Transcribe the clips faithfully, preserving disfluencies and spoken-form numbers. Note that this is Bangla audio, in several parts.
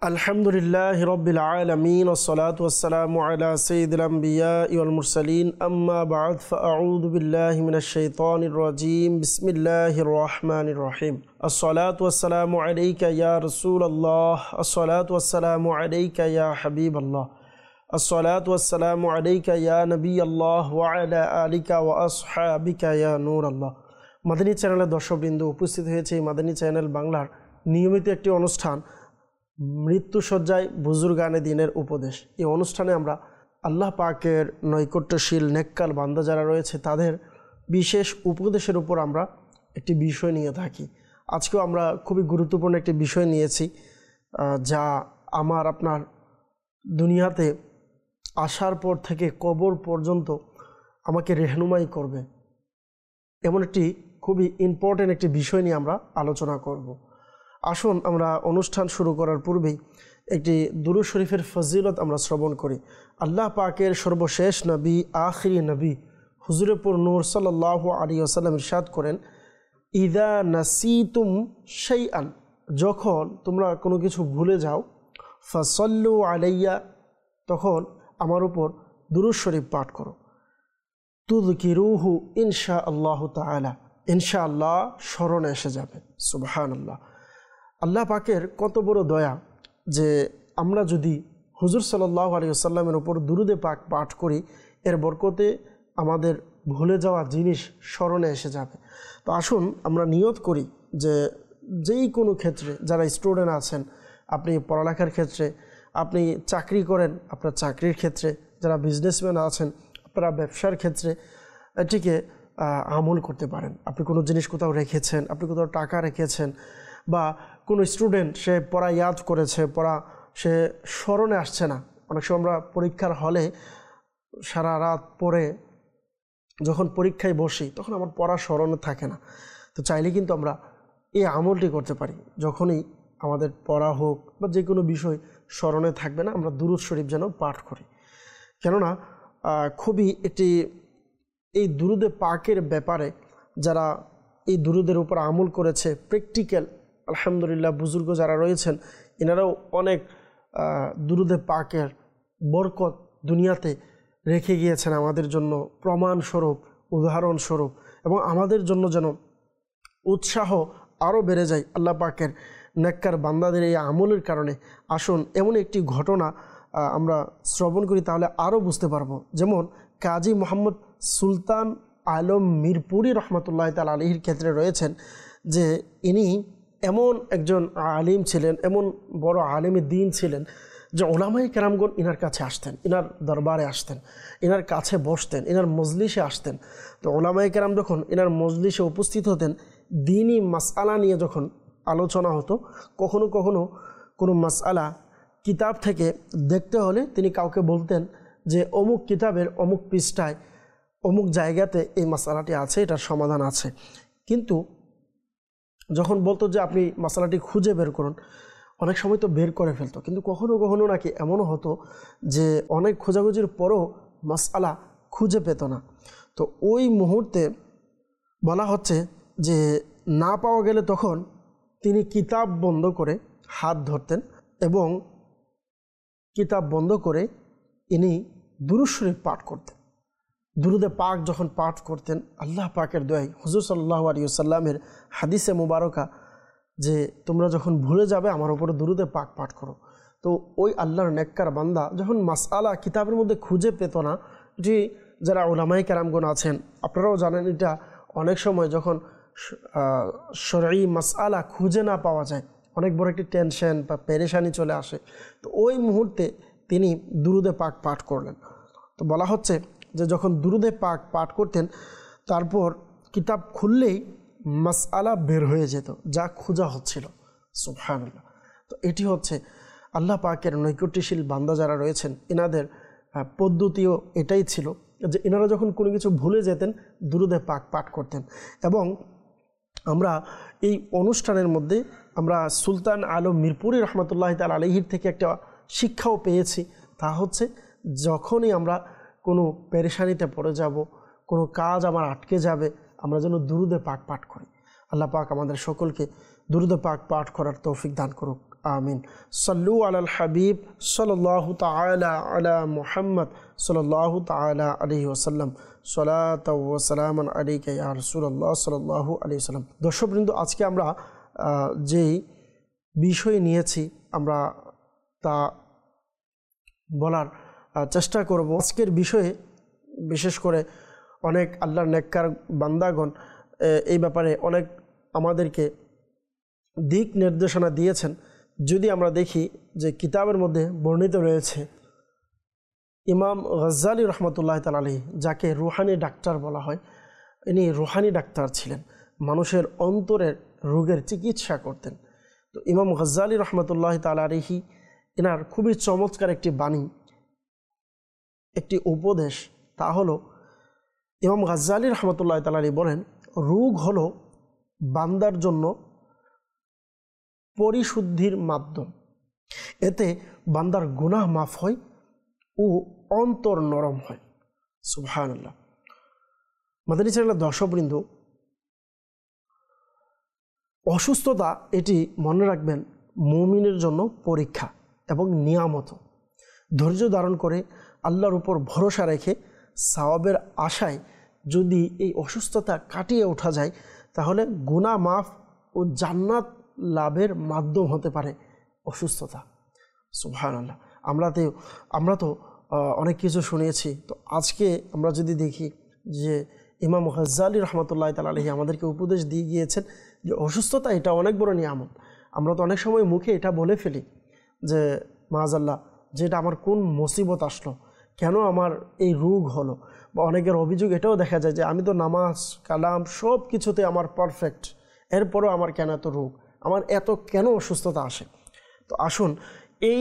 আলহামদুলিল্লাহি রাব্বিল আলামিন ওয়াসসালাতু ওয়াসসালামু আলা সাইয়্যিদিল আমবিয়াই ওয়াল মুরসালিন আম্মা বা'দ ফাআউযু বিল্লাহি মিনাশ শাইতানির রাজীম বিসমিল্লাহির রহমানির রহিম আসসালাতু ওয়াসসালামু আলাইকা ইয়া রাসূলুল্লাহ আসসালাতু ওয়াসসালামু আলাইকা ইয়া হাবিবাল্লাহ আসসালাতু ওয়াসসালামু আলাইকা ইয়া নবিয়াল্লাহ ওয়া আলা আলিকা ওয়া আসহাবিকা ইয়া নূরাল্লাহ। মাদানী চ্যানেলের দর্শকবৃন্দ, উপস্থিত হয়েছে এই মাদানী চ্যানেল বাংলার নিয়মিত একটি অনুষ্ঠান মৃত্যুসজ্জায় বুজুর্গানে দিনের উপদেশ। এই অনুষ্ঠানে আমরা আল্লাহ পাকের নৈকট্যশীল নেককার বান্দা যারা রয়েছে তাদের বিশেষ উপদেশের উপর আমরা একটি বিষয় নিয়ে থাকি। আজকেও আমরা খুবই গুরুত্বপূর্ণ একটি বিষয় নিয়েছি, যা আমার আপনার দুনিয়াতে আসার পর থেকে কবর পর্যন্ত আমাকে রেহনুমাই করবে, এমন একটি খুবই ইম্পর্টেন্ট একটি বিষয় নিয়ে আমরা আলোচনা করব। আসুন আমরা অনুষ্ঠান শুরু করার পূর্বেই একটি দুরূদ শরীফের ফজিলত আমরা শ্রবণ করি। আল্লাহ পাকের সর্বশেষ নবী, আখিরি নবী হুজুরে পুর নূর সাল্লাল্লাহু আলাইহি ওয়াসাল্লাম ইরশাদ করেন, ইদা নাসিতুম শাইআন, যখন তোমরা কোনো কিছু ভুলে যাও, ফাসাল্লু আলাইয়া, তখন আমার উপর দুরূদ শরীফ পাঠ করো। তুযকিরুহু ইনশাআল্লাহু তাআলা, ইনশাআল্লাহ স্মরণে এসে যাবে। সুবহানাল্লাহ। আল্লাহ পাকের কত বড় দয়া যে আমরা যদি হুজুর সাল্লাল্লাহু আলাইহি ওয়াসাল্লামের উপর দুরুদে পাক পাঠ করি, এর বরকতে আমাদের ভুলে যাওয়া জিনিস স্মরণে এসে যাবে। তো আসুন আমরা নিয়ত করি যে যেই কোনো ক্ষেত্রে যারা স্টুডেন্ট আছেন, আপনি পড়ালেখার ক্ষেত্রে, আপনি চাকরি করেন, আপনার চাকরির ক্ষেত্রে, যারা বিজনেসম্যান আছেন আপনারা ব্যবসার ক্ষেত্রে এটিকে আমল করতে পারেন। আপনি কোনো জিনিস কোথাও রেখেছেন, আপনি কোথাও টাকা রেখেছেন, বা কোনো স্টুডেন্ট সে পড়া ইয়াদ করেছে, পড়া সে স্মরণে আসছে না। অনেক সময় আমরা পরীক্ষার হলে সারা রাত পড়ে যখন পরীক্ষায় বসি তখন আমার পড়া স্মরণে থাকে না। তো চাইলে কিন্তু আমরা এই আমলটি করতে পারি, যখনই আমাদের পড়া হোক বা যে কোনো বিষয় স্মরণে থাকবে না, আমরা দুরূদ শরীফ যেন পাঠ করি। কেননা খুবই একটি এই দুরুদে পাকের ব্যাপারে যারা এই দুরুদের উপর আমল করেছে, প্র্যাকটিক্যাল আলহামদুলিল্লাহ বুজুর্গ যারা রয়েছেন এনারাও অনেক দুরুদে পাকের বরকত দুনিয়াতে রেখে গিয়েছেন আমাদের জন্য প্রমাণস্বরূপ, উদাহরণস্বরূপ, এবং আমাদের জন্য যেন উৎসাহ আরও বেড়ে যায় আল্লাহ পাকের নেককার বান্দাদের এই আমলের কারণে। আসুন এমন একটি ঘটনা আমরা শ্রবণ করি, তাহলে আরও বুঝতে পারবো। যেমন কাজী মোহাম্মদ সুলতান আলম মিরপুরি রহমতুল্লাহ তাআলা আলাইহির ক্ষেত্রে রয়েছেন যে ইনি এমন একজন আলিম ছিলেন, এমন বড় আলিমে দ্বীন ছিলেন যে উলামায়ে কেরামগণ ইনার কাছে আসতেন, ইনার দরবারে আসতেন, ইনার কাছে বসতেন, ইনার মজলিসে আসতেন। তো উলামায়ে কেরাম যখন ইনার মজলিসে উপস্থিত হতেন, দ্বীনি মাসআলা নিয়ে যখন আলোচনা হতো, কখনো কখনো কোনো মাসআলা কিতাব থেকে দেখতে হলে তিনি কাউকে বলতেন যে অমুক কিতাবের অমুক পৃষ্ঠায় অমুক জায়গাতে এই মাসআলাটি আছে, এটার সমাধান আছে। কিন্তু যখন বলতো যে আপনি মাসআলাটি খুঁজে বের করুন, অনেক সময় তো বের করে ফেলতো, কিন্তু কখনো কখনো নাকি এমনও হতো যে অনেক খোঁজাখুঁজির পরও মাসআলা খুঁজে পেত না। তো ওই মুহূর্তে বলা হচ্ছে যে না পাওয়া গেলে তখন তিনি কিতাব বন্ধ করে হাত ধরতেন এবং কিতাব বন্ধ করে ইনি দুরূদ শরীফ পাঠ করতেন। দুরুদে পাক যখন পাঠ করতেন, আল্লাহ পাকের দোয়ায় হুজুর সাল্লাল্লাহু আলাইহি ওয়াসাল্লামের হাদিসে মুবারকা যে তোমরা যখন ভুলে যাবে আমার উপরে দুরুদে পাক পাঠ করো। তো ওই আল্লাহর নেককার বান্দা যখন মাসআলা কিতাবের মধ্যে খুঁজে পেত না, যে যারা উলামায়ে কেরামগণ আছেন আপনারাও জানেন, এটা অনেক সময় যখন শরঈ মাসআলা খুঁজে না পাওয়া যায় অনেক বড় একটি টেনশন বা পেরেশানি চলে আসে। তো ওই মুহূর্তে তিনি দুরুদে পাক পাঠ করলেন। তো বলা হচ্ছে যে যখন দুরুদে পাক পাঠ করতেন, তারপর কিতাব খুললেই মাসআলা বের হয়ে যেত যা খোঁজা হচ্ছিল। সুবহানাল্লাহ। তো এটি হচ্ছে আল্লাহ পাকের নৈকট্যশীল বান্দা যারা রয়েছেন এনাদের পদ্ধতিও এটাই ছিল যে এনারা যখন কোনো কিছু ভুলে যেতেন দুরুদে পাক পাঠ করতেন। এবং আমরা এই অনুষ্ঠানের মধ্যে আমরা সুলতান আলম মিরপুরি রহমতুল্লাহ তাআলা আলাইহির থেকে একটা শিক্ষাও পেয়েছি, তা হচ্ছে যখনই আমরা কোনো পেরেশানিতে পড়ে যাব, কোনো কাজ আমার আটকে যাবে, আমরা যেন দুরুদে পাক পাঠ করি। আল্লাহ পাক আমাদের সকলকে দুরুদে পাক পাঠ করার তৌফিক দান করুক। আমিন। সাল্লু আলাল হাবিব সাল্লাল্লাহু তাআলা আলা মুহাম্মদ সাল্লাল্লাহু তাআলা আলাইহি ওয়াসাল্লাম। সালাতু ওয়া সালামান আলাইকা ইয়া রাসূলুল্লাহ সাল্লাল্লাহু আলাইহি ওয়াসাল্লাম। দর্শকবৃন্দ, আজকে আমরা যেই বিষয় নিয়েছি আমরা তা বলার চেষ্টা করব। আজকের বিষয়ে বিশেষ করে অনেক আল্লাহর নেককার বান্দাগণ এই ব্যাপারে অনেক আমাদেরকে দিক নির্দেশনা দিয়েছেন। যদি আমরা দেখি যে কিতাবের মধ্যে বর্ণিত রয়েছে, ইমাম গজ্জালি রহমতুল্লাহ তাআলা আলাইহি, যাকে রুহানি ডাক্তার বলা হয়, ইনি রুহানি ডাক্তার ছিলেন, মানুষের অন্তরের রোগের চিকিৎসা করতেন। তো ইমাম গজ্জালি রহমতুল্লাহ তাআলা আলাইহি এনার খুবই চমৎকার একটি বাণী, একটি উপদেশ, তা হলো ইমাম গজ্জালি রহমতুল্লাহ তাআলা আলাইহি বলেন, রোগ হলো বান্দার জন্য পরিশুদ্ধির মাধ্যম। এতে বান্দার গুনাহ মাফ হয় ও অন্তর নরম হয়। সুবহানাল্লাহ। মাদানী চ্যানেলের দর্শকবৃন্দ, অসুস্থতা এটি মনে রাখবেন মুমিনের জন্য পরীক্ষা এবং নিয়ামত। ধৈর্য ধারণ করে আল্লাহর উপর ভরসা রেখে সওয়াবের আশায় যদি এই অসুস্থতা কাটিয়ে ওঠা যায়, তাহলে গুনাহ মাফ ও জান্নাত লাভের মাধ্যম হতে পারে অসুস্থতা। সুবহানাল্লাহ। আমরা তো আমরা তো অনেক কিছু শুনেছি। তো আজকে আমরা যদি দেখি যে ইমাম গজ্জালি রহমতুল্লাহ তাআলা আলাইহি আমাদেরকে উপদেশ দিয়ে গিয়েছেন যে অসুস্থতা এটা অনেক বড় নিয়ামত। আমরা তো অনেক সময় মুখে এটা বলে ফেলি যে মাআযাল্লাহ, যে এটা আমার কোন মুসিবত আসলো, কেন আমার এই রোগ হলো। বা অনেকের অভিযোগ এটাও দেখা যায় যে আমি তো নামাজ কালাম সব কিছুতে আমার পারফেক্ট, এরপরও আমার কেন এত রোগ, আমার এত কেন অসুস্থতা আসে। তো আসুন এই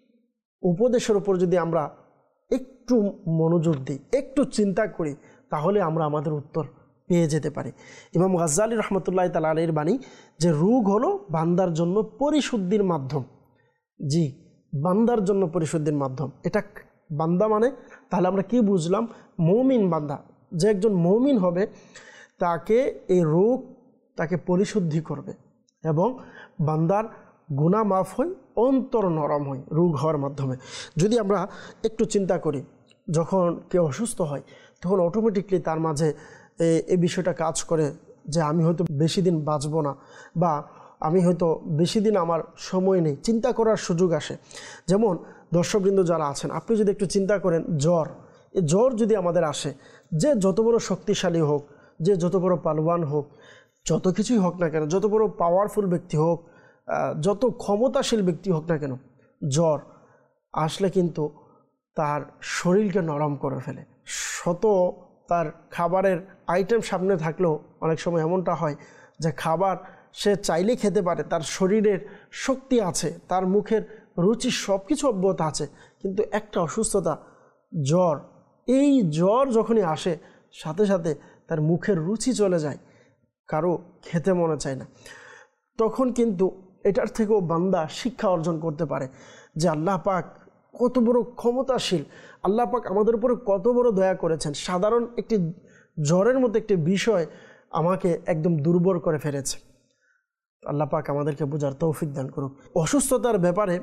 উপদেশের উপর যদি আমরা একটু মনোযোগ দিই, একটু চিন্তা করি, তাহলে আমরা আমাদের উত্তর পেয়ে যেতে পারি। ইমাম গজ্জালি রহমতুল্লাহ তাআলা আলাইহির বাণী যে রোগ হলো বান্দার জন্য পরিশুদ্ধির মাধ্যম। জি, বান্দার জন্য পরিশুদ্ধির মাধ্যম। এটা বান্দা মানে তাহলে আমরা কি বুঝলাম? মুমিন বান্দা, যে একজন মুমিন হবে তাকে এই রোগ তাকে পরিশুদ্ধি করবে এবং বান্দার গুনাহ মাফ হয়, অন্তর নরম হয় রোগ হওয়ার মাধ্যমে। যদি আমরা একটু চিন্তা করি, যখন কেউ অসুস্থ হয় তখন অটোমেটিকলি তার মাঝে এই বিষয়টা কাজ করে যে আমি হয়তো বেশি দিন বাঁচব না, বা আমি হয়তো বেশি দিন আমার সময় নেই, চিন্তা করার সুযোগ আসে। যেমন দর্শকবৃন্দ যারা আছেন, আপনি যদি একটু চিন্তা করেন, জ্বর, এই জ্বর যদি আমাদের আসে, যে যত বড় শক্তিশালী হোক, যে যত বড় পালওয়ান হোক, যত কিছুই হোক না কেন, যত বড় পাওয়ারফুল ব্যক্তি হোক, যত ক্ষমতাশীল ব্যক্তি হোক না কেন, জ্বর আসলে কিন্তু তার শরীরকে নরম করে ফেলে। শত তার খাবারের আইটেম সামনে থাকলেও অনেক সময় এমনটা হয় যে খাবার সে চাইলে খেতে পারে, তার শরীরের শক্তি আছে, তার মুখের রুচি সব কিছু অব্যাহত আছে, কিন্তু একটা অসুস্থতা জ্বর, এই জ্বর যখনই আসে সাথে সাথে তার মুখের রুচি চলে যায়, কারো খেতে মনে চায় না। তখন কিন্তু এটার থেকেও বান্দা শিক্ষা অর্জন করতে পারে যে আল্লাহ পাক কত বড় ক্ষমতাশীল, আল্লাহ পাক আমাদের উপরে কত বড় দয়া করেছেন। সাধারণ একটি জ্বরের মতো একটি বিষয় আমাকে একদম দুর্বল করে ফেলেছে। আল্লাহ পাক আমাদেরকে বোঝার তৌফিক দান করুক। অসুস্থতার ব্যাপারে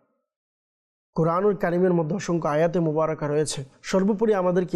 কোরআনুল কারীমের মধ্যে অসংখ্য আয়াতে মুবারাকা রয়েছে। সর্বোপরি আমাদেরকে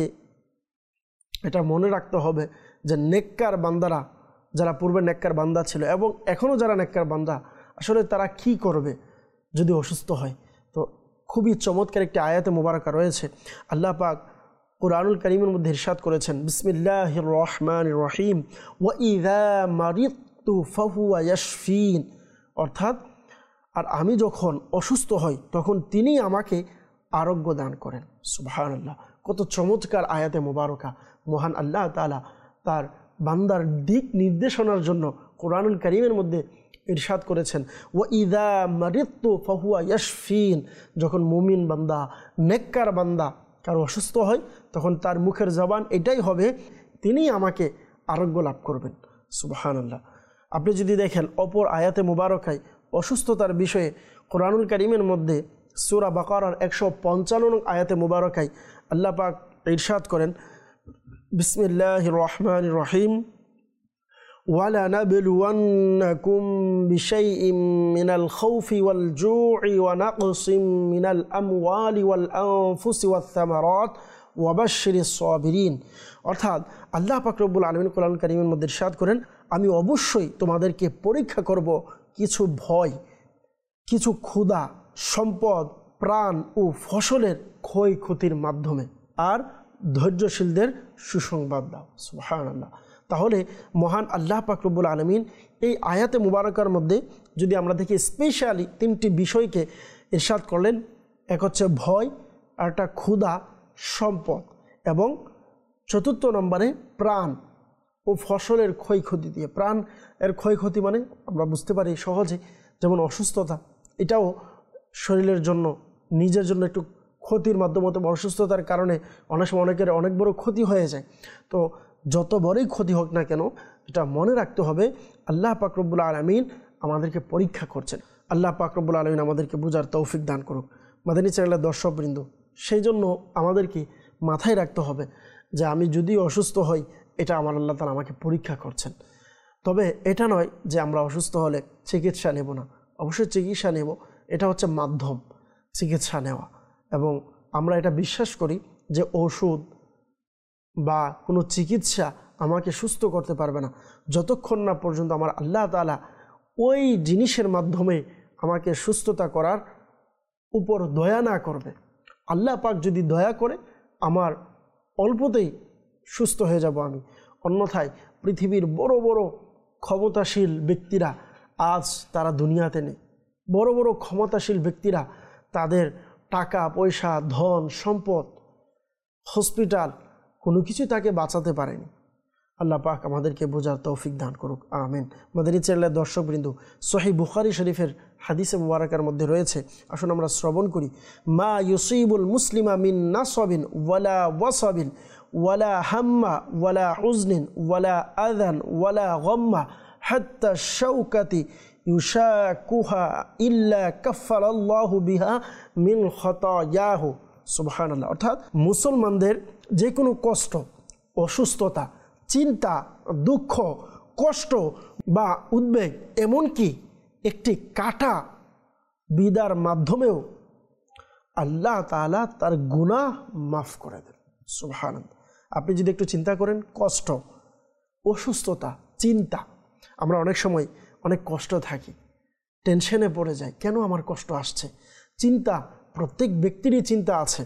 এটা মনে রাখতে হবে যে নেককার বান্দারা, যারা পূর্বে নেককার বান্দা ছিল এবং এখনও যারা নেককার বান্দা, আসলে তারা কি করবে যদি অসুস্থ হয়। তো খুবই চমৎকার একটি আয়াতে মুবারাকা রয়েছে। আল্লাহ পাক কোরআনুল কারীমের মধ্যে ইরশাদ করেছেন, বিসমিল্লাহির রহমানির রহিম, ওয়া ইযা মারিদতু ফাহুয়া ইয়াশফিন, অর্থাৎ আর আমি যখন অসুস্থ হই তখন তিনি আমাকে আরোগ্য দান করেন। সুবহানাল্লাহ, কত চমৎকার আয়াতে মুবারকা। মহান আল্লাহ তাআলা তার বান্দার দিক নির্দেশনার জন্য কোরআনুল কারীমের মধ্যে ইরশাদ করেছেন, ওয়া ইযা মারিদতু ফাহুয়া ইয়াশফিন, যখন মুমিন বান্দা, নেককার বান্দা কারো অসুস্থ হয় তখন তার মুখের জবান এটাই হবে, তিনি আমাকে আরোগ্য লাভ করবেন। সুবহানাল্লাহ। আপনি যদি দেখেন অপর আয়াতে মুবারকায় অসুস্থতার বিষয়ে কোরআনুল কারীমের মধ্যে সূরা বাকারার একশো পঞ্চান্ন নং আয়াতে মুবারকায় আল্লাহ পাক ইরশাদ করেন, বিসমিল্লাহির রহমানির রহিম, وَلَنَبْلُوَنَّكُمْ بِشَيْءٍ مِّنَ الْخَوْفِ وَالْجُوعِ وَنَقْصٍ مِّنَ الْأَمْوَالِ وَالْأَنفُسِ وَالثَّمَرَاتِ وَبَشِّرِ الصَّابِرِينَ। অর্থাৎ আল্লাহ পাক রব্বুল আলামিন কোরআন কারীমের মধ্যে ইরশাদ করেন, আমি অবশ্যই তোমাদেরকে পরীক্ষা করব কিছু ভয়, কিছু ক্ষুধা, সম্পদ, প্রাণ ও ফসলের ক্ষয়ক্ষতির মাধ্যমে, আর ধৈর্যশীলদের সুসংবাদ দাও। সুবহানাল্লাহ। তাহলে মহান আল্লাহ পাক রব্বুল আলামিন এই আয়াতে মুবারকার মধ্যে যদি আমরা দেখি স্পেশালি তিনটি বিষয়কে ইরশাদ করলেন। এক হচ্ছে ভয়, আর একটা ক্ষুধা, সম্পদ, এবং চতুর্থ নম্বরে প্রাণ ও ফসলের ক্ষয়ক্ষতি দিয়ে। প্রাণ এর ক্ষয়ক্ষতি মানে আমরা বুঝতে পারি সহজে, যেমন অসুস্থতা, এটাও শরীরের জন্য, নিজের জন্য একটু ক্ষতির মাধ্যমে, অসুস্থতার কারণে অনেক সময় অনেকের অনেক বড় ক্ষতি হয়ে যায়। তো যত বড়ই ক্ষতি হোক না কেন, এটা মনে রাখতে হবে আল্লাহ পাক রব্বুল আলামিন আমাদেরকে পরীক্ষা করছেন। আল্লাহ পাক রব্বুল আলামিন আমাদেরকে বুঝার তৌফিক দান করুক। মাদানী চ্যানেলের দর্শকবৃন্দ, সেই জন্য আমাদেরকে মাথায় রাখতে হবে যে আমি যদি অসুস্থ হই, এটা আমার আল্লাহ তাআলা আমাকে পরীক্ষা করছেন। তবে এটা নয় যে আমরা অসুস্থ হলে চিকিৎসা নেব না, অবশ্যই চিকিৎসা নেব, এটা হচ্ছে মাধ্যম চিকিৎসা নেওয়া। এবং আমরা এটা বিশ্বাস করি যে ওষুধ বা কোনো চিকিৎসা আমাকে সুস্থ করতে পারবে না যতক্ষণ না পর্যন্ত আমার আল্লাহ তাআলা ওই জিনিসের মাধ্যমে আমাকে সুস্থতা করার উপর দয়া না করবে। আল্লাহ পাক যদি দয়া করে, আমার অল্পতেই সুস্থ হয়ে যাব আমি। অন্যথায় পৃথিবীর বড় বড় ক্ষমতাশীল ব্যক্তিরা আজ তারা দুনিয়াতে নেই। বড় বড় ক্ষমতাশীল ব্যক্তিরা তাদের টাকা পয়সা, ধন সম্পদ, হসপিটাল, কোনো কিছু তাকে বাঁচাতে পারেনি। আল্লাহ পাক আমাদেরকে বোঝার তৌফিক দান করুক, আমিন। মাদানী চ্যানেলের দর্শকবৃন্দ, সহিহ বুখারী শরীফের হাদিসে মুবারাকার মধ্যে রয়েছে, আসুন আমরা শ্রবণ করি। মা ইউসিবুল মুসলিমা মিন নাসবিন ওয়ালা ওয়াসাবিন ওয়ালা হাম্মা ওয়ালা হুজনিন ওয়ালা আযান ওয়ালা গাম্মা হাত্তা শাওকাতি ইউশাকুহা ইল্লা কাফফারাল্লাহু বিহা মিন খাতায়াহু। সুবহানাল্লাহ। অর্থাৎ মুসলমানদের যে কোনো কষ্ট, অসুস্থতা, চিন্তা, দুঃখ, কষ্ট বা উদ্বেগ, এমনকি একটি কাটা বিদার মাধ্যমেও আল্লাহ তাআলা তার গুনাহ মাফ করে দেন। সুবহানাল্লাহ। আপনি যদি একটু চিন্তা করেন, কষ্ট, অসুস্থতা, চিন্তা, আমরা অনেক সময় অনেক কষ্ট থাকি, টেনশনে পড়ে যাই, কেন আমার কষ্ট আসছে। চিন্তা, প্রত্যেক ব্যক্তিরই চিন্তা আছে।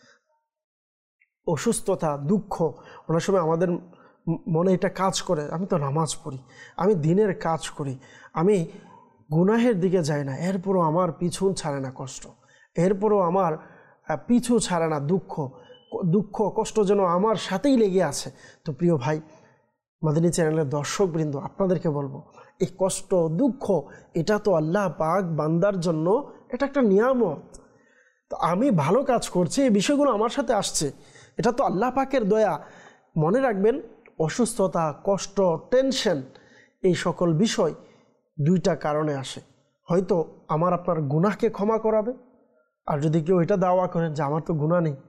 অসুস্থতা, দুঃখ, অনেক সময় আমাদের মনে এটা কাজ করে, আমি তো নামাজ পড়ি, আমি দিনের কাজ করি, আমি গুনাহের দিকে যাই না, এরপরও আমার পিছু ছাড়ে না কষ্ট, এরপরও আমার পিছু ছাড়ে না দুঃখ, দুঃখ কষ্ট যেন আমার সাথেই লেগে আছে। তো প্রিয় ভাই, মাদানী চ্যানেলের দর্শকবৃন্দ, আপনাদেরকে বলবো, এই কষ্ট, দুঃখ, এটা তো আল্লাহ পাক বান্দার জন্য এটা একটা নিয়ামত। তো আমি ভালো কাজ করছি, এই বিষয়গুলো আমার সাথে আসছে, এটা তো আল্লাহ পাকের দয়া। মনে রাখবেন, অসুস্থতা, কষ্ট, টেনশন, এই সকল বিষয় দুইটা কারণে আসে। হয়তো আমার আপনার গুনাহকে ক্ষমা করাবে, আর যদি কেউ এটা দাওয়া করেন যে আমার তো গুনাহ নেই,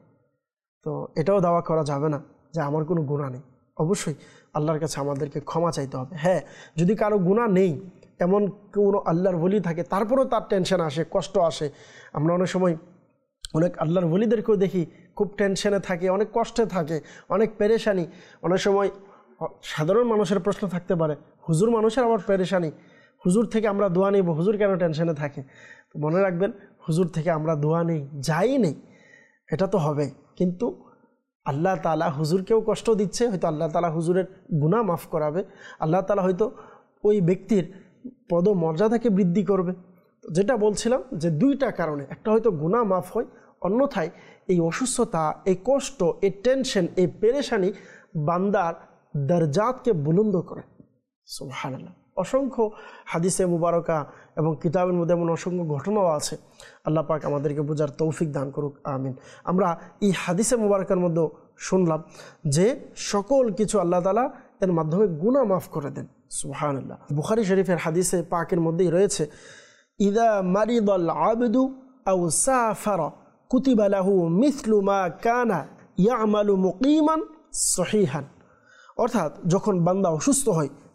তো এটাও দাওয়া করা যাবে না যে আমার কোনো গুনাহ নেই। অবশ্যই আল্লাহর কাছে আমাদেরকে ক্ষমা চাইতে হবে। হ্যাঁ, যদি কারো গুনাহ নেই, এমন কোনো আল্লাহর ওলি থাকে, তারপরেও তার টেনশন আসে, কষ্ট আসে। আমরা অনেক সময় অনেক আল্লাহর ওলিদেরকেও দেখি খুব টেনশনে থাকে, অনেক কষ্টে থাকে, অনেক পেরেশানি। অনেক সময় সাধারণ মানুষের প্রশ্ন থাকতে পারে, হুজুর মানুষের আবার পেরেশানি, হুজুর থেকে আমরা দোয়া নেব, হুজুর কেন টেনশনে থাকে? তো মনে রাখবেন, হুজুর থেকে আমরা দোয়া নেই, যাই নেই, এটা তো হবে, কিন্তু আল্লাহ তাআলা হুজুরকেও কষ্ট দিচ্ছে, হয়তো আল্লাহ তাআলা হুজুরের গুনাহ মাফ করাবে, আল্লাহ তাআলা হয়তো ওই ব্যক্তির পদমর্যাদাকে বৃদ্ধি করবে। যেটা বলছিলাম যে দুইটা কারণে, একটা হয়তো গুনাহ মাফ হয়, অন্যথায় এই অসুস্থতা, এই কষ্ট, এই টেনশন, এই পেরেশানি বান্দার দরজাতকে বুলন্দ করে। সুবহানাল্লাহ। অসংখ্য হাদিসে মুবারকা এবং কিতাবের মধ্যে এমন অসংখ্য ঘটনাও আছে। আল্লাহ পাক আমাদেরকে বোঝার তৌফিক দান করুক, আমিন। আমরা এই হাদিসে মুবারকার মধ্যে শুনলাম যে সকল কিছু আল্লাহ তাআলা এর মাধ্যমে গুনাহ মাফ করে দেন। সুবহানাল্লাহ। বুখারী শরীফের হাদিসে পাকের মধ্যেই রয়েছে, ইদা মারিদাল আবদু আও সাফারা কুতিবা লাহু মিসলু মা কানা ইয়ামালু মুকিমান সহিহান। অর্থাৎ যখন বান্দা অসুস্থ হয়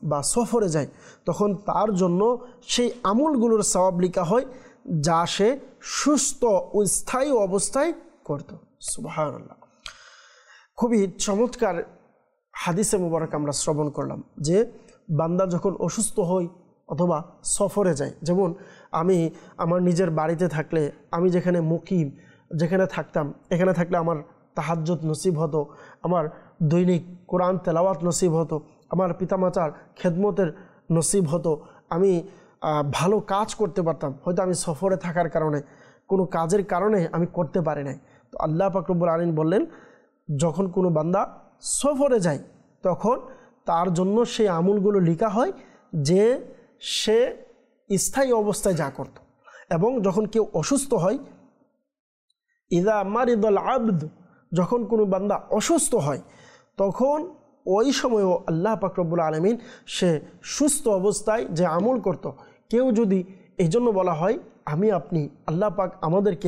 বা সফরে যায় তখন তার জন্য সেই আমলগুলোর সওয়াব লেখা হয় যা সে সুস্থ ও স্থায়ী অবস্থায় করত। সুবহানাল্লাহ। খুবই চমৎকার হাদিসে মুবারক আমরা শ্রবণ করলাম যে বান্দা যখন অসুস্থ হয় অথবা সফরে যায়, যেমন আমি আমার নিজের বাড়িতে থাকলে, আমি যেখানে মুকিম যেখানে থাকতাম, এখানে থাকলে আমার তাহাজ্জুদ নসিব হতো, আমার দৈনিক কোরআন তেলাওয়াত নসিব হতো, আমার পিতামাতার খেদমতের নসিব হতো, আমি ভালো কাজ করতে পারতাম। হয়তো আমি সফরে থাকার কারণে, কোনো কাজের কারণে আমি করতে পারি নাই। তো আল্লাহ পাক রব্বুল আলামিন বললেন যখন কোনো বান্দা সফরে যায় তখন তার জন্য সেই আমলগুলো লেখা হয় যে সে স্থায়ী অবস্থায় যা করত। এবং যখন কেউ অসুস্থ হয়, ইদা মারিদাল আবদ, যখন কোনো বান্দা অসুস্থ হয় তখন ওই সময়ও আল্লাহ পাক রব্বুল আলামিন সে সুস্থ অবস্থায় যে আমল করত। কেউ যদি এই জন্য বলা হয় আমি আপনি আল্লাহ পাক আমাদেরকে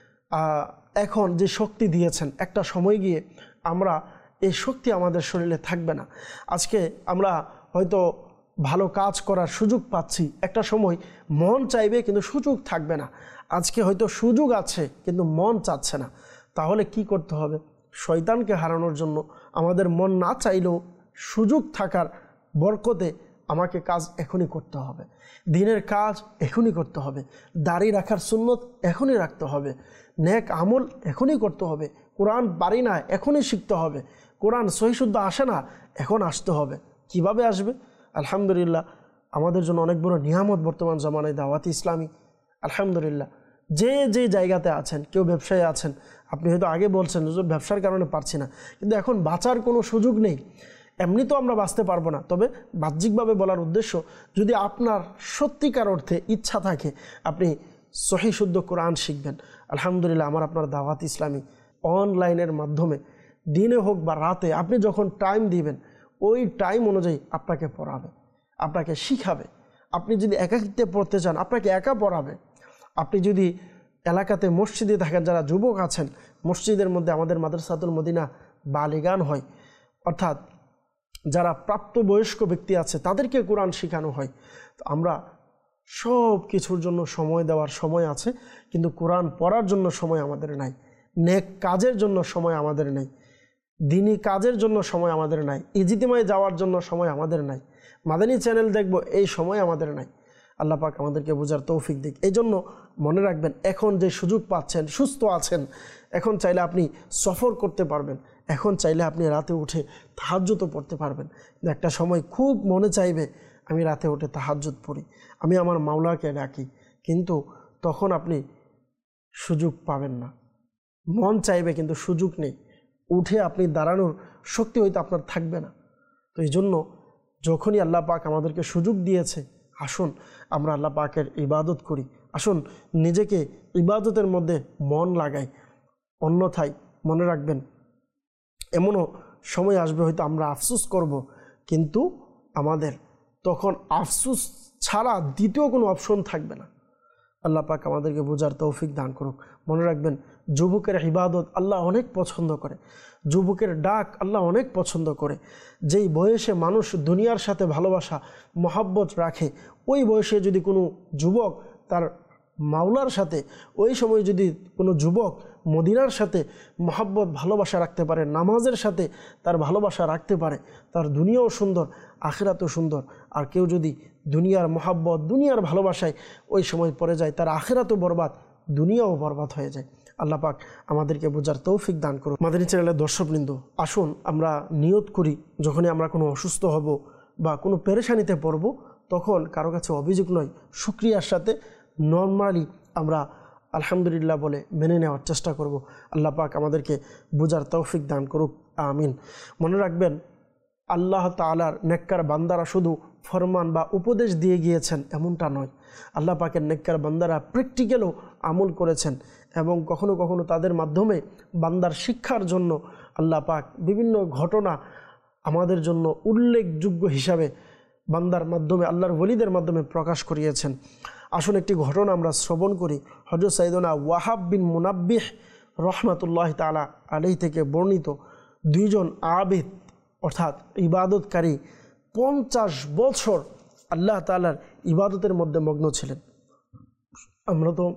এখন যে শক্তি দিয়েছেন, একটা সময় গিয়ে আমরা এই শক্তি আমাদের শরীরে থাকবে না। আজকে আমরা হয়তো ভালো কাজ করার সুযোগ পাচ্ছি, একটা সময় মন চাইবে কিন্তু সুযোগ থাকবে না। আজকে হয়তো সুযোগ আছে কিন্তু মন চাচ্ছে না। তাহলে কি করতে হবে? শয়তানকে হারানোর জন্য আমাদের মন না চাইলেও সুযোগ থাকার বরকতে আমাকে কাজ এখনই করতে হবে, দিনের কাজ এখনই করতে হবে, দাড়ি রাখার সুন্নত এখনই রাখতে হবে, নেক আমল এখনই করতে হবে, কোরআন পারি না এখনই শিখতে হবে, কোরআন সহিশুদ্ধ আসে না এখন আসতে হবে। কিভাবে আসবে? আলহামদুলিল্লাহ, আমাদের জন্য অনেক বড় নিয়ামত বর্তমান জামানায় দাওয়াত ইসলামী। আলহামদুলিল্লাহ, যে যে জায়গাতে আছেন, কেউ ব্যবসায় আছেন, আপনি হয়তো আগে বলছেন যে ব্যবসার কারণে পারছি না, কিন্তু এখন বাঁচার কোনো সুযোগ নেই। এমনি তো আমরা বাঁচতে পারবো না, তবে বাহ্যিকভাবে বলার উদ্দেশ্য, যদি আপনার সত্যিকার অর্থে ইচ্ছা থাকে আপনি সহি শুদ্ধ কোরআন শিখবেন। আলহামদুলিল্লাহ, আমার আপনার দাওয়াত ইসলামী অনলাইনের মাধ্যমে দিনে হোক বা রাতে আপনি যখন টাইম দিবেন ওই টাইম অনুযায়ী আপনাকে পড়াবে, আপনাকে শিখাবে। আপনি যদি একাকিত্বে পড়তে চান আপনাকে একা পড়াবে। আপনি যদি এলাকাতে মসজিদে থাকেন, যারা যুবক আছেন, মসজিদের মধ্যে আমাদের মাদ্রাসাতুল মদিনা বালিগান হয়, অর্থাৎ যারা প্রাপ্তবয়স্ক ব্যক্তি আছে তাদেরকে কোরআন শেখানো হয়। তো আমরা সব কিছুর জন্য সময় দেওয়ার সময় আছে, কিন্তু কোরআন পড়ার জন্য সময় আমাদের নাই, নেক কাজের জন্য সময় আমাদের নেই, দিনী কাজের জন্য সময় আমাদের নাই, ইজতিমায় যাওয়ার জন্য সময় আমাদের নাই, মাদানী চ্যানেল দেখব এই সময় আমাদের নাই। আল্লাহ পাক আমাদেরকে বোঝার তৌফিক দিক। এই জন্য মনে রাখবেন, এখন যে সুযোগ পাচ্ছেন, সুস্থ আছেন, এখন চাইলে আপনি সফর করতে পারবেন, এখন চাইলে আপনি রাতে উঠে তাহাজ্জুদও পড়তে পারবেন। একটা সময় খুব মনে চাইবে আমি রাতে উঠে তাহাজ্জুদ পড়ি, আমি আমার মাওলাকে ডাকি, কিন্তু তখন আপনি সুযোগ পাবেন না। মন চাইবে কিন্তু সুযোগ নেই, উঠে আপনি দাঁড়ানোর শক্তি হয়তো আপনার থাকবে না। তো এই জন্য যখনই আল্লাহ পাক আমাদেরকে সুযোগ দিয়েছে, আসুন আমরা আল্লাহ পাকের ইবাদত করি, আসুন নিজেকে ইবাদতের মধ্যে মন লাগাই। অন্যথায় মনে রাখবেন, এমনও সময় আসবে হয়তো আমরা আফসোস করব, কিন্তু আমাদের তখন আফসোস ছাড়া দ্বিতীয় কোনো অপশন থাকবে না। আল্লাহ পাক আমাদেরকে বোঝার তৌফিক দান করুক। মনে রাখবেন, যুবকের ইবাদত আল্লাহ অনেক পছন্দ করে, যুবকের ডাক আল্লাহ অনেক পছন্দ করে। যেই বয়সে মানুষ দুনিয়ার সাথে ভালোবাসা মহাব্বত রাখে, ওই বয়সে যদি কোনো যুবক তার মাওলার সাথে, ওই সময় যদি কোনো যুবক মদিনার সাথে মহাব্বত ভালোবাসা রাখতে পারে, নামাজের সাথে তার ভালোবাসা রাখতে পারে, তার দুনিয়াও সুন্দর, আখিরাতও সুন্দর। আর কেউ যদি দুনিয়ার মহাব্বত, দুনিয়ার ভালোবাসায় ওই সময় পড়ে যায়, তার আখিরাতও বরবাদ, দুনিয়াও বরবাদ হয়ে যায়। আল্লাহ পাক আমাদেরকে বোঝার তৌফিক দান করুন। মাদানী চ্যানেলের দর্শকবৃন্দ, আসুন আমরা নিয়ত করি, যখনই আমরা কোনো অসুস্থ হব বা কোনো পেরেশানিতে পড়ব, তখন কারো কাছে অভিযোগ নয়, শুকরিয়ার সাথে নর্মালি আমরা আলহামদুলিল্লাহ বলে মেনে নেওয়ার চেষ্টা করব। আল্লাহ পাক আমাদেরকে বোঝার তৌফিক দান করুক, আমিন। মনে রাখবেন, আল্লাহ তাআলার নেককার বান্দারা শুধু ফরমান বা উপদেশ দিয়ে গিয়েছেন এমনটা নয়, আল্লাহ পাকের নেককার বান্দারা প্র্যাকটিক্যালও আমল করেছেন, এবং কখনো কখনো তাদের মাধ্যমে বান্দার শিক্ষার জন্য আল্লাহ পাক বিভিন্ন ঘটনা আমাদের জন্য উল্লেখযোগ্য হিসাবে বান্দার মাধ্যমে, আল্লাহর ওলিদের মাধ্যমে প্রকাশ করিয়েছেন। আসুন একটি ঘটনা আমরা শ্রবণ করি। হযরত সাইয়েদনা ওয়াহাব বিন মুনাব্বিহ রহমাতুল্লাহ তাআলা আলাইহি থেকে বর্ণিত দুইজন আবিদ অর্থাৎ ইবাদতকারী পঞ্চাশ বছর আল্লাহ তাআলার ইবাদতের মধ্যে মগ্ন ছিলেন। আমরা তো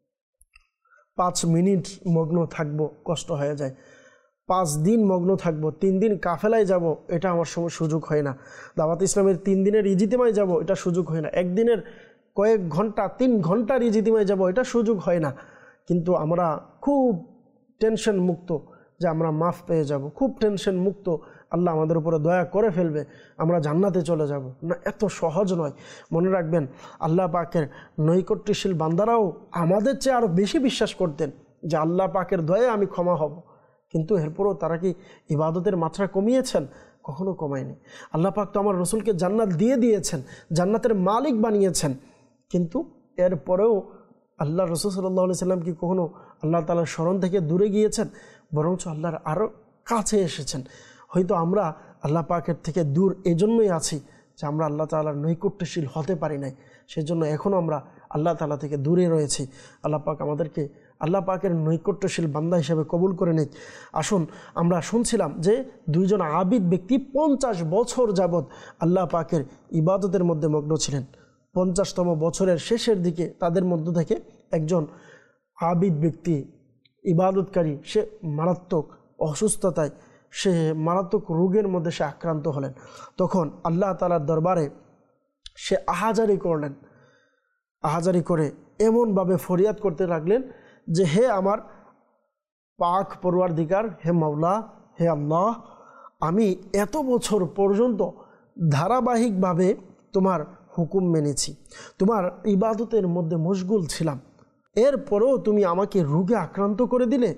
পাঁচ মিনিট মগ্ন থাকবো কষ্ট হয়ে যায়, পাঁচ দিন মগ্ন থাকবো, তিন দিন কাফেলায় যাব, এটা আমার সময় সুযোগ হয় না। দাওয়াত ইসলামের তিন দিনের ইজিতেমায় যাব, এটা সুযোগ হয় না। একদিনের কয়েক ঘন্টা, তিন ঘন্টার ইজিতেমায় যাব, এটা সুযোগ হয় না। কিন্তু আমরা খুব টেনশন মুক্ত যে আমরা মাফ পেয়ে যাব, খুব টেনশন মুক্ত আল্লাহ আমাদের উপরে দয়া করে ফেলবে, আমরা জান্নাতে চলে যাব। না, এত সহজ নয়। মনে রাখবেন, আল্লাহ পাকের নৈকট্যশীল বান্দারাও আমাদের চেয়ে আরও বেশি বিশ্বাস করতেন যে আল্লাহ পাকের দয়ায় আমি ক্ষমা হব, কিন্তু এরপরও তারা কি ইবাদতের মাত্রা কমিয়েছেন? কখনো কমায়নি। আল্লাহ পাক তো আমার রসুলকে জান্নাত দিয়ে দিয়েছেন, জান্নাতের মালিক বানিয়েছেন, কিন্তু এরপরেও আল্লাহ রসুল সাল্লাল্লাহু আলাইহি সাল্লাম কি কখনো আল্লাহ তাআলার স্মরণ থেকে দূরে গিয়েছেন? বরঞ্চ আল্লাহর আরও কাছে এসেছেন। হয়তো আমরা আল্লাহ পাকের থেকে দূর এজন্যই আছি যে আমরা আল্লাহ তাআলার নৈকট্যশীল হতে পারি নাই, সেজন্য এখনও আমরা আল্লাহ তাআলা থেকে দূরে রয়েছি। আল্লাহ পাক আমাদেরকে আল্লাহ পাকের নৈকট্যশীল বান্দা হিসেবে কবুল করে নিক। আসুন, আমরা শুনছিলাম যে দুইজন আবিদ ব্যক্তি পঞ্চাশ বছর যাবৎ আল্লাহ পাকের ইবাদতের মধ্যে মগ্ন ছিলেন। পঞ্চাশতম বছরের শেষের দিকে তাদের মধ্য থেকে একজন আবিদ ব্যক্তি, ইবাদতকারী, সে মারাত্মক অসুস্থতায়, সে মারাত্মক রোগের মধ্যে সে আক্রান্ত হলেন। তখন আল্লাহ তাআলার দরবারে সে আহাজারি করলেন। আহাজারি করে এমনভাবে ফরিয়াদ করতে লাগলেন যে হে আমার পাক পরওয়ারদিগার, হে মাওলা, হে আল্লাহ, আমি এত বছর পর্যন্ত ধারাবাহিকভাবে তোমার হুকুম মেনেছি, তোমার ইবাদতের মধ্যে মশগুল ছিলাম, এরপরেও তুমি আমাকে রোগে আক্রান্ত করে দিলে।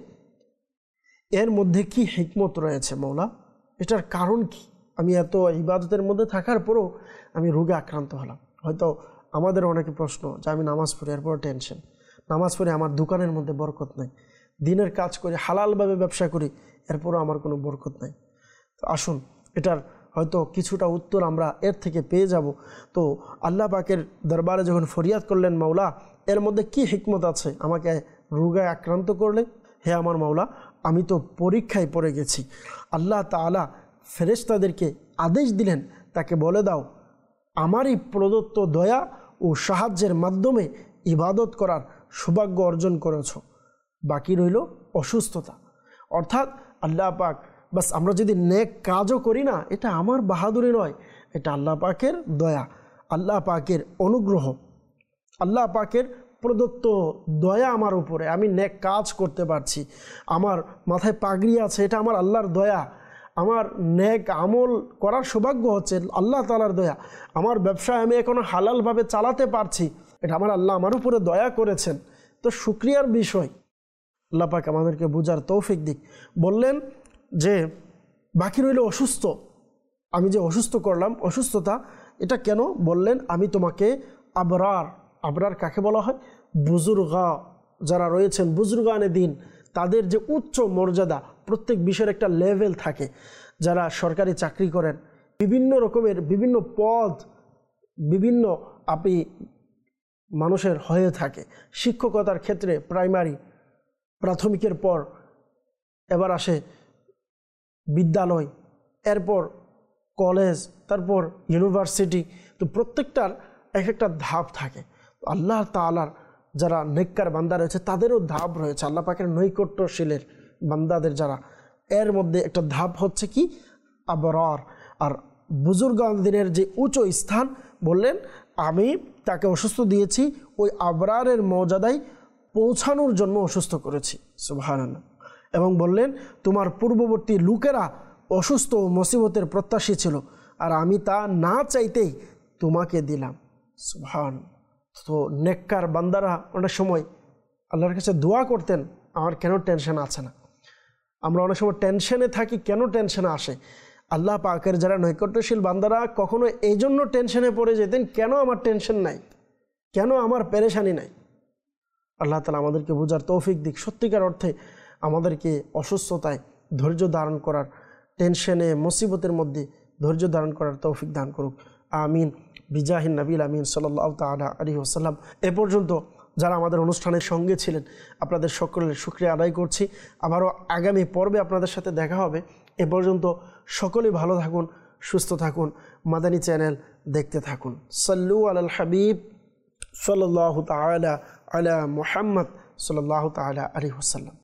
এর মধ্যে কি হিকমত রয়েছে মাওলা? এটার কারণ কি? আমি এত ইবাদতের মধ্যে থাকার পরেও আমি রোগে আক্রান্ত হলাম। হয়তো আমাদের অনেকে প্রশ্ন যে আমি নামাজ পড়ি, এরপর টেনশন, নামাজ পড়ে আমার দোকানের মধ্যে বরকত নাই, দিনের কাজ করি, হালালভাবে ব্যবসা করি, এরপরও আমার কোনো বরকত নাই। তো আসুন, এটার হয়তো কিছুটা উত্তর আমরা এর থেকে পেয়ে যাব। তো আল্লাহ পাকের দরবারে যখন ফরিয়াদ করলেন, মাওলা এর মধ্যে কি হিকমত আছে আমাকে রোগে আক্রান্ত করলে? হে আমার মাওলা, আমি তো পরীক্ষায় পড়ে গেছি। আল্লাহ তাআলা ফেরেশতাদেরকে আদেশ দিলেন, তাকে বলে দাও আমারই প্রদত্ত দয়া ও সাহায্যের মাধ্যমে ইবাদত করার সৌভাগ্য অর্জন করেছ, বাকি রইল অসুস্থতা। অর্থাৎ আল্লাহ পাক, বাস আমরা যদি নেক কাজও করি না, এটা আমার বাহাদুরি নয়, এটা আল্লাহ পাকের দয়া, আল্লাহ পাকের অনুগ্রহ, আল্লাহ পাকের প্রদত্ত দয়া আমার উপরে। আমি নেক কাজ করতে পারছি, আমার মাথায় পাগড়ি আছে, এটা আমার আল্লাহর দয়া। আমার নেক আমল করার সৌভাগ্য হচ্ছে আল্লাহ তাআলার দয়া। আমার ব্যবসায় আমি এখনো হালালভাবে চালাতে পারছি, এটা আমার আল্লাহ আমার উপরে দয়া করেছেন। তো শুকরিয়ার বিষয়। আল্লাহ পাক আমাদেরকে বুঝার তৌফিক দিক। বললেন যে বাকি রইল অসুস্থ। আমি যে অসুস্থ করলাম, অসুস্থতা এটা কেন? বললেন আমি তোমাকে আবরার, আবরার কাকে বলা হয়? বুজুর্গা যারা রয়েছেন, বুজুর্গানে দিন, তাদের যে উচ্চ মর্যাদা, প্রত্যেক বিষয়ের একটা লেভেল থাকে। যারা সরকারি চাকরি করেন, বিভিন্ন রকমের বিভিন্ন পদ, বিভিন্ন আপনি মানুষের হয়ে থাকে। শিক্ষকতার ক্ষেত্রে প্রাইমারি, প্রাথমিকের পর এবার আসে বিদ্যালয়, এরপর কলেজ, তারপর ইউনিভার্সিটি। তো প্রত্যেকটার এক একটা ধাপ থাকে। আল্লাহ তাআলার যারা নেককার বান্দা রয়েছে তাদেরও ধাপ রয়েছে। আল্লাহ পাকের নৈকট্যশীলের বান্দাদের যারা, এর মধ্যে একটা ধাপ হচ্ছে কি? আবরার। আর বুজুর্গানদের যে উচ্চ স্থান, বললেন আমি তাকে অসুস্থ দিয়েছি, ওই আবরারের মর্যাদায় পৌঁছানোর জন্য অসুস্থ করেছি। সুবহানাল্লাহ। এবং বললেন তোমার পূর্ববর্তী লোকেরা অসুস্থ ও মুসিবতের প্রত্যাশী ছিল, আর আমি তা না চাইতেই তোমাকে দিলাম। সুবহানাল্লাহ। তো নেককার বান্দারা অনেক সময় আল্লাহর কাছে দোয়া করতেন, আমার কেন টেনশন আছে না। আমরা অনেক সময় টেনশনে থাকি, কেন টেনশনে আসে? আল্লাহ পাকের যারা নৈকট্যশীল বান্দারা কখনো এই জন্য টেনশনে পড়ে যেতেন, কেন আমার টেনশন নাই, কেন আমার পেরেশানি নাই। আল্লাহ তাআলা আমাদেরকে বোঝার তৌফিক দিক। সত্যিকার অর্থে আমাদেরকে অসুস্থতায় ধৈর্য ধারণ করার, টেনশনে মুসিবতের মধ্যে ধৈর্য ধারণ করার তৌফিক দান করুক। আমিন। বিজাহিন নবীল আমিন সাল্লাল্লাহু তাআলা আলাইহি ওয়াসাল্লাম। এ পর্যন্ত যারা আমাদের অনুষ্ঠানের সঙ্গে ছিলেন, আপনাদের সকলের শুকরিয়া আদায় করছি। আবারও আগামী পর্বে আপনাদের সাথে দেখা হবে। এ পর্যন্ত সকলেই ভালো থাকুন, সুস্থ থাকুন, মাদানী চ্যানেল দেখতে থাকুন। সাল্লু আলাল হাবিব সাল্লাল্লাহু তাআলা আলা মুহাম্মদ সাল্লাল্লাহু তাআলা আলাইহি ওয়াসাল্লাম।